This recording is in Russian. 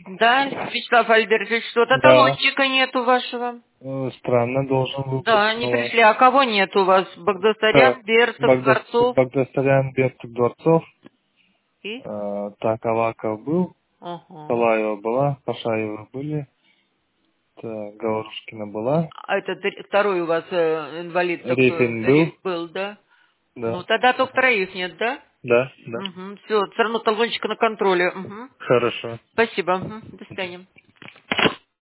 Да, Вячеслав Альбертович, что-то Да. талончика нету вашего. Странно, должен был быть. Да, не Ну ладно. пришли. А кого нет у вас? Багдасарян, Так, Берцев, Дворцов Багдасарян, Берцик, Дворцов. и... Так, Аваков был, Ага. Салаева была, Пашаева были, так, Говорушкина была, А это второй у вас инвалид такой, Репин был, был, да? Ну, да. тогда только Ага. троих нет, да? Да, да. Угу. Все, все равно талончик на контроле. Угу. Хорошо. Спасибо. Мгм. До свидания.